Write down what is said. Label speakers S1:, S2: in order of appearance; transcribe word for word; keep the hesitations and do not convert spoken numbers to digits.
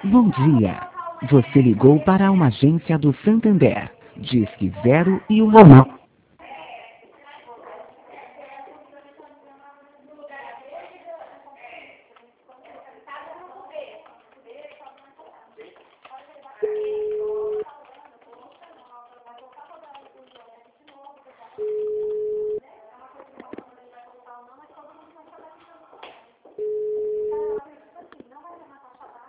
S1: Bom dia. Você ligou para uma agência do Santander. Disque zero e o ramal.